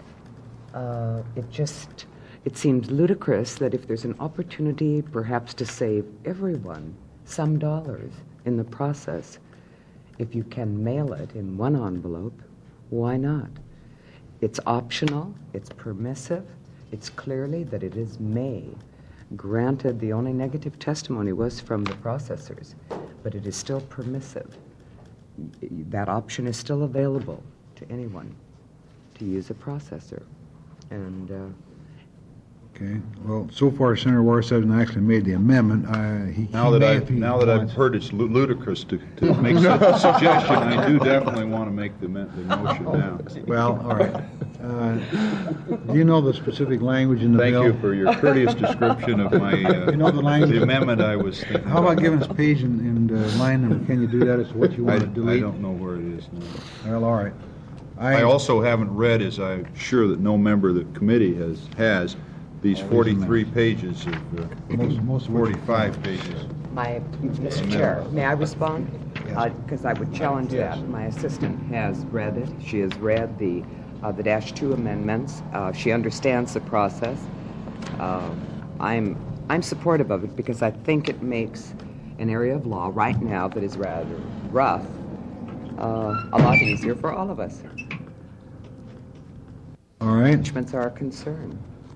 it seems ludicrous that if there's an opportunity perhaps to save everyone some dollars in the process, if you can mail it in one envelope, why not? It's optional, it's permissive, it's clearly that it is may. Granted, the only negative testimony was from the processors, but it is still permissive. That option is still available to anyone to use a processor. And okay. Well, so far Senator Wires hasn't actually made the amendment. Now that I've heard it's ludicrous to make such a suggestion, I do definitely want to make the motion now. Well, all right. Do you know the specific language in the bill? Thank you for your courteous description of my you know the language? The amendment I was thinking. How about giving us page and line number? Can you do that as to what you want to delete? I don't know where it is now. Well, all right. I also haven't read, as I'm sure that no member of the committee has these 43 pages of most 45 pages. Mr. Chair, may I respond? Because I would challenge that. My assistant has read it. She has read the -2 amendments. She understands the process. I'm supportive of it because I think it makes an area of law right now that is rather rough a lot easier for all of us. All right. Judgments are a concern.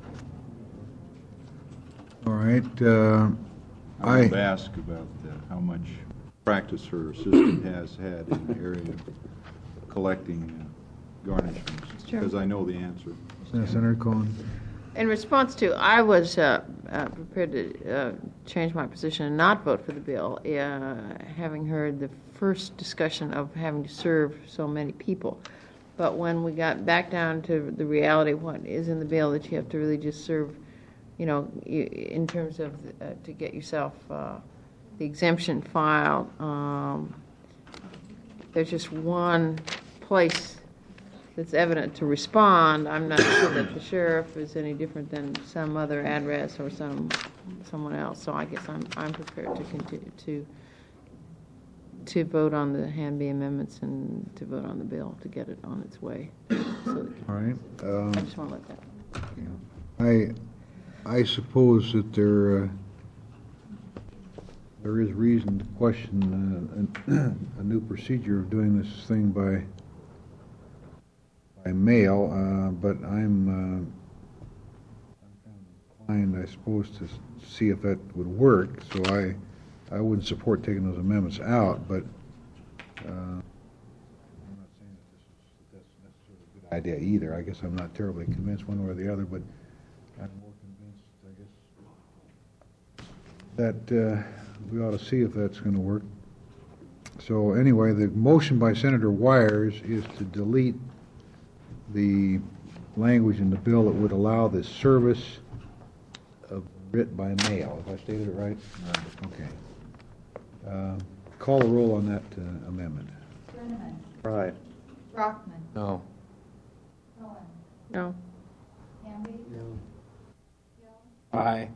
All right. I would ask about how much practice her assistant has had in the area of collecting garnishments, because I know the answer. Senator Cohen. In response to, I was prepared to change my position and not vote for the bill, having heard the first discussion of having to serve so many people. But when we got back down to the reality of what is in the bill, that you have to really just serve, in terms of to get yourself the exemption filed, there's just one place that's evident to respond. I'm not sure that the sheriff is any different than some other address or someone else. So I guess I'm prepared to continue to vote on the Hamby amendments and to vote on the bill to get it on its way. So all right. I just want to let that. I suppose that there is reason to question a new procedure of doing this thing by mail, but I'm inclined, I suppose, to see if that would work. So I wouldn't support taking those amendments out, but I'm not saying that that's necessarily a good idea either. I guess I'm not terribly convinced one way or the other, but I'm more convinced, I guess, that we ought to see if that's going to work. So anyway, the motion by Senator Wires is to delete the language in the bill that would allow the service of writ by mail. Have I stated it right? Okay. Call the roll on that amendment. Brenneman. Aye. Brockman. No. Cohen. No. Hamby. Aye.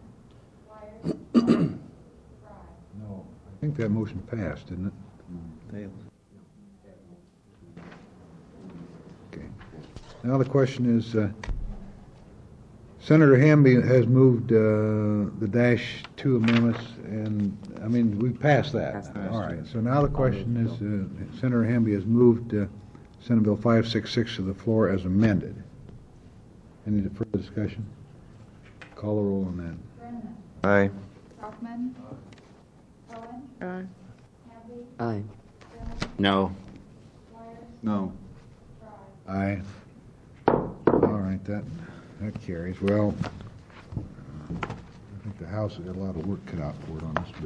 No. I think that motion passed, didn't it? Failed. Okay. Now the question is, Senator Hamby has moved the dash 2 amendments, and, I mean, we passed that. Passed the All dash right, two. so now the question is, Senator Hamby has moved Senate Bill 566 to the floor as amended. Any further discussion? Call the roll on that. Brenneman. Aye. Brockman. Cohen. Aye. Hamby. Aye. No. No. Aye. All right, that carries. Well, I think the House has got a lot of work cut out for it on this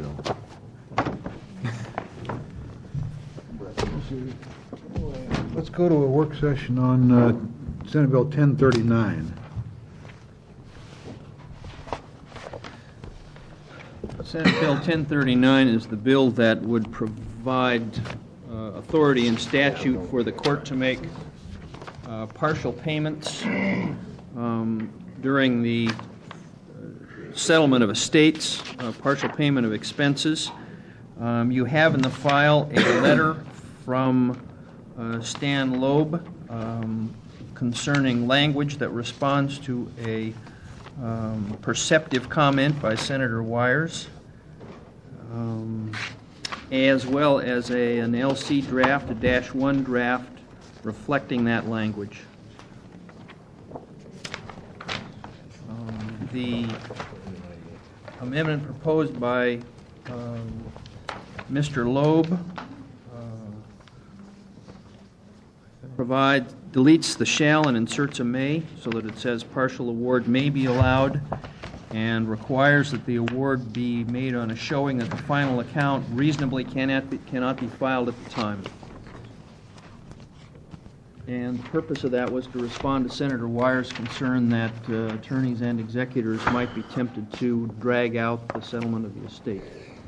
bill. Let's go to a work session on Senate Bill 1039. Senate Bill 1039 is the bill that would provide authority and statute for the court to make partial payments during the settlement of estates, partial payment of expenses. You have in the file a letter from Stan Loeb concerning language that responds to a perceptive comment by Senator Wires, as well as an LC draft, a -1 draft reflecting that language. The amendment proposed by Mr. Loeb deletes the shall and inserts a may, so that it says partial award may be allowed, and requires that the award be made on a showing that the final account reasonably cannot be filed at the time. And the purpose of that was to respond to Senator Wires' concern that attorneys and executors might be tempted to drag out the settlement of the estate.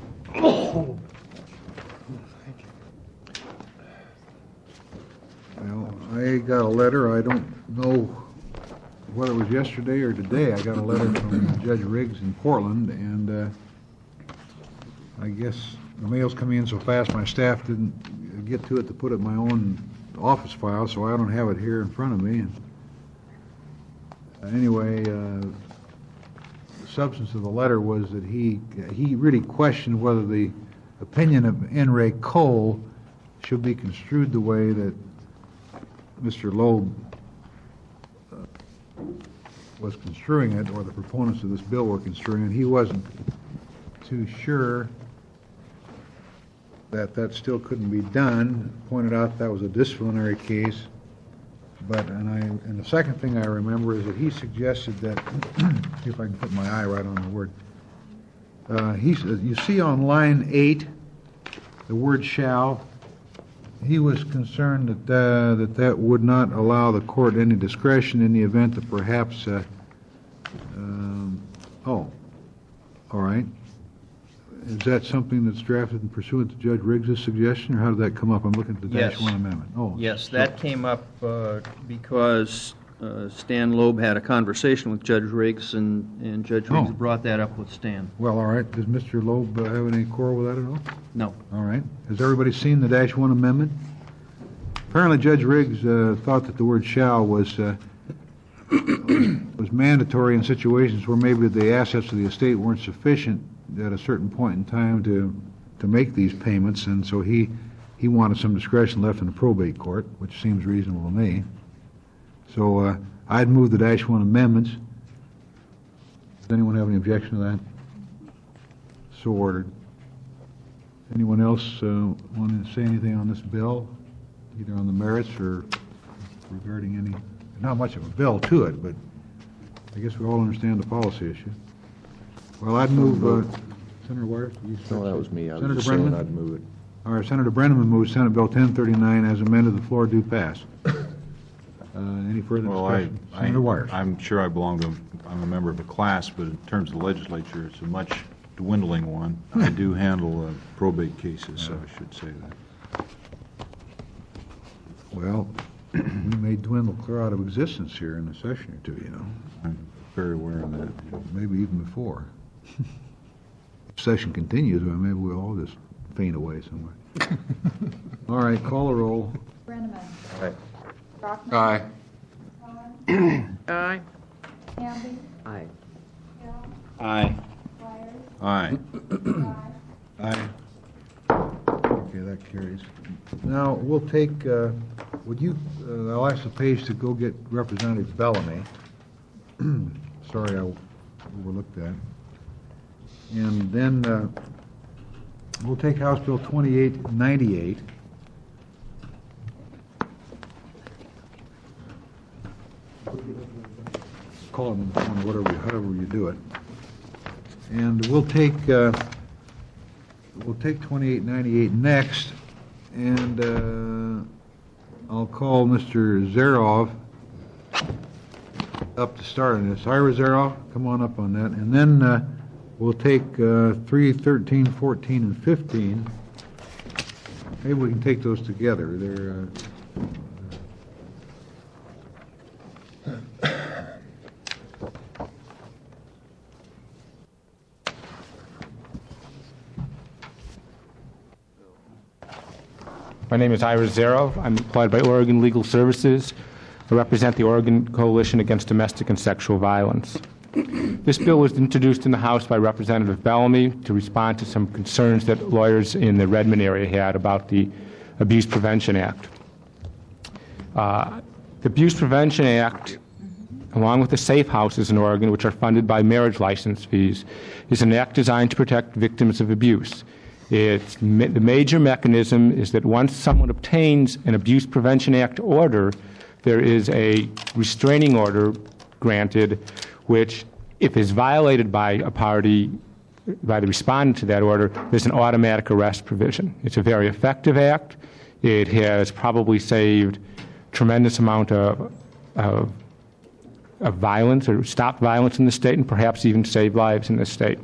Well, I got a letter, I don't know whether it was yesterday or today, I got a letter from Judge Riggs in Portland, and I guess the mail's coming in so fast, my staff didn't get to it to put it in my own office file, so I don't have it here in front of me. Anyway, the substance of the letter was that he really questioned whether the opinion of N. Ray Cole should be construed the way that Mr. Loeb was construing it, or the proponents of this bill were construing it. He wasn't too sure that still couldn't be done. Pointed out that was a disciplinary case. But and the second thing I remember is that he suggested that see if I can put my eye right on the word. You see on line 8 the word shall. He was concerned that would not allow the court any discretion in the event that perhaps. All right. Is that something that's drafted and pursuant to Judge Riggs' suggestion, or how did that come up? I'm looking at the Yes. -1 amendment. Oh, yes, that came up because Stan Loeb had a conversation with Judge Riggs, and Judge Riggs brought that up with Stan. Well, all right. Does Mr. Loeb have any quarrel with that at all? No. All right. Has everybody seen the -1 amendment? Apparently, Judge Riggs thought that the word shall was mandatory in situations where maybe the assets of the estate weren't sufficient at a certain point in time to make these payments, and so he wanted some discretion left in the probate court, which seems reasonable to me. So I'd move the -1 amendments. Does anyone have any objection to that? So ordered. Anyone else want to say anything on this bill, either on the merits or regarding any, not much of a bill to it, but I guess we all understand the policy issue. Well, I'd move, Senator Wires? No, that was me. I was Senator just saying Brenneman? I'd move it. All right, Senator Brenneman moves Senate Bill 1039 as amended. The floor do pass. Any further discussion? Senator Wires. I'm sure I'm a member of the class, but in terms of the legislature, it's a much dwindling one. I do handle probate cases, so I should say that. Well, we may dwindle clear out of existence here in a session or two, I'm very aware of that. maybe even before. If session continues, well, maybe we'll all just faint away somewhere. All right, call the roll. Brenneman. Aye. Brockman. Aye. Aye. Hamby. Aye. Hill. Aye. Myers. Aye. Aye. Okay, that carries. Now, we'll take, I'll ask the page to go get Representative Bellamy. Sorry, I overlooked that. And then we'll take House Bill 2898. Call it on the phone, however you do it. And we'll take 2898 next, and I'll call Mr. Zaroff up to start on this. Ira Zaroff, come on up on that. And then we'll take 3, 13, 14, and 15. Maybe we can take those together. They're My name is Ira Zero. I'm employed by Oregon Legal Services. I represent the Oregon Coalition Against Domestic and Sexual Violence. This bill was introduced in the House by Representative Bellamy to respond to some concerns that lawyers in the Redmond area had about the Abuse Prevention Act. The Abuse Prevention Act, along with the safe houses in Oregon, which are funded by marriage license fees, is an act designed to protect victims of abuse. The major mechanism is that once someone obtains an Abuse Prevention Act order, there is a restraining order granted, which, if is violated by a party, by the respondent to that order, there's an automatic arrest provision. It's a very effective act. It has probably saved tremendous amount of violence, or stopped violence in the state, and perhaps even saved lives in the state.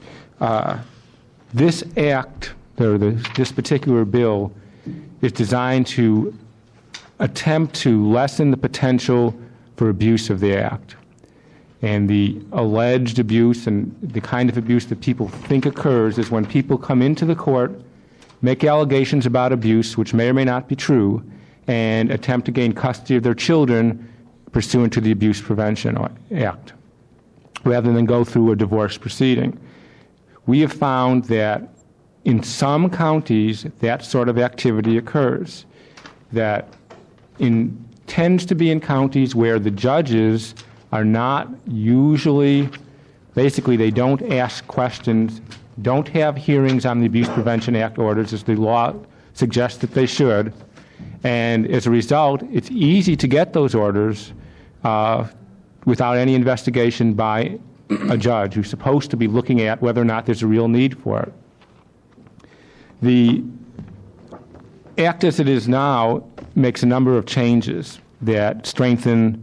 This act, or this particular bill, is designed to attempt to lessen the potential for abuse of the act. And the alleged abuse and the kind of abuse that people think occurs is when people come into the court, make allegations about abuse, which may or may not be true, and attempt to gain custody of their children pursuant to the Abuse Prevention Act, rather than go through a divorce proceeding. We have found that in some counties that sort of activity occurs, that tends to be in counties where the judges are not usually, basically they don't ask questions, don't have hearings on the Abuse Prevention Act orders as the law suggests that they should, and as a result, it's easy to get those orders without any investigation by a judge who's supposed to be looking at whether or not there's a real need for it. The Act as it is now makes a number of changes that strengthen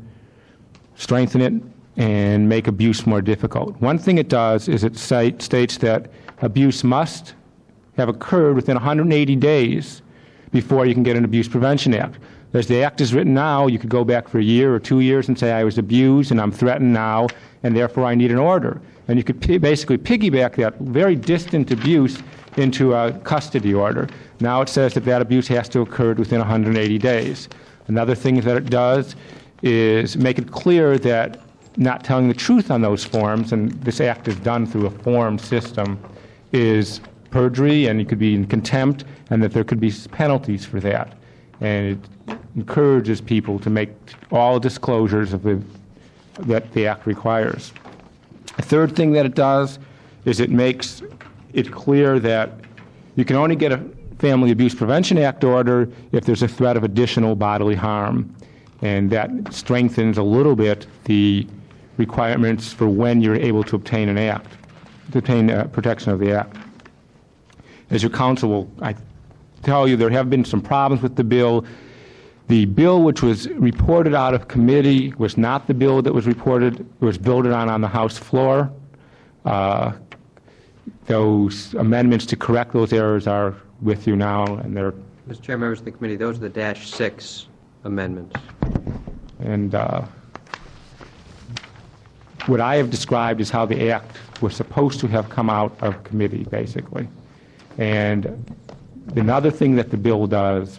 it and make abuse more difficult. One thing it does is it states that abuse must have occurred within 180 days before you can get an Abuse Prevention Act. As the Act is written now, you could go back for a year or 2 years and say, I was abused and I'm threatened now, and therefore I need an order. And you could basically piggyback that very distant abuse into a custody order. Now it says that abuse has to occur within 180 days. Another thing that it does is make it clear that not telling the truth on those forms, and this act is done through a form system, is perjury, and you could be in contempt, and that there could be penalties for that. And it encourages people to make all disclosures that the act requires. The third thing that it does is it makes it clear that you can only get a Family Abuse Prevention Act order if there's a threat of additional bodily harm. And that strengthens a little bit the requirements for when you're able to obtain an act, to obtain protection of the act. As your counsel will, I tell you, there have been some problems with the bill. The bill which was reported out of committee was not the bill that was voted on the House floor. those amendments to correct those errors are with you now, and they're Mr. Chair, members of the committee, those are the -6 amendments. and what I have described is how the act was supposed to have come out of committee, basically. And another thing that the bill does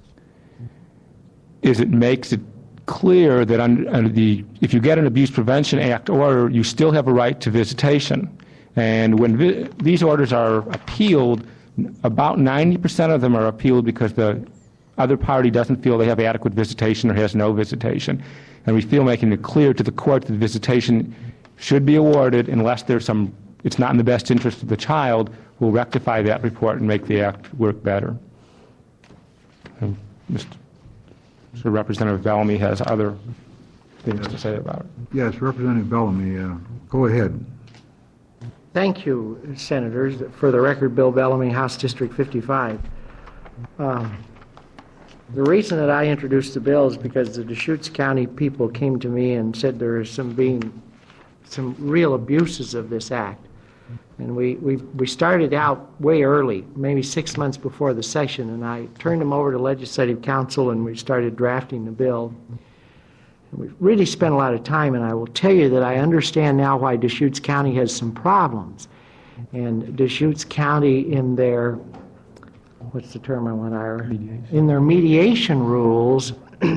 is it makes it clear that under if you get an Abuse Prevention Act order, you still have a right to visitation. And when these orders are appealed, about 90% of them are appealed because the other party doesn't feel they have adequate visitation or has no visitation. And we feel making it clear to the court that visitation should be awarded unless there's it's not in the best interest of the child, we'll rectify that report and make the act work better. And Mr. Representative Bellamy has other things to say about it. Yes, Representative Bellamy, go ahead. Thank you, Senators. For the record, Bill Bellamy, House District 55. The reason that I introduced the bill is because the Deschutes County people came to me and said there is some real abuses of this act. And we started out way early, maybe 6 months before the session, and I turned them over to Legislative Council and we started drafting the bill. And we really spent a lot of time, and I will tell you that I understand now why Deschutes County has some problems. And Deschutes County in their, what's the term I want, Ira? In their mediation rules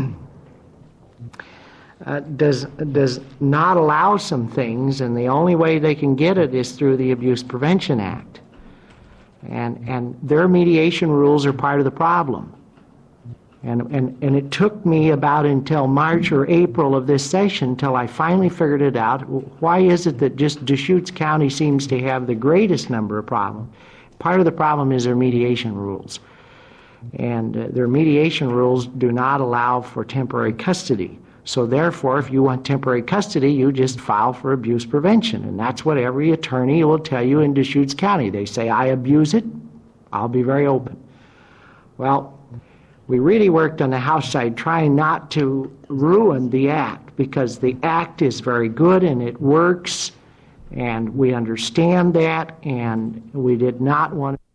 does not allow some things, and the only way they can get it is through the Abuse Prevention Act. And their mediation rules are part of the problem. And it took me about until March or April of this session till I finally figured it out. Why is it that just Deschutes County seems to have the greatest number of problems? Part of the problem is their mediation rules. And their mediation rules do not allow for temporary custody. So therefore, if you want temporary custody, you just file for abuse prevention. And that's what every attorney will tell you in Deschutes County. They say, I abuse it, I'll be very open. Well, we really worked on the House side trying not to ruin the act, because the act is very good and it works, and we understand that, and we did not want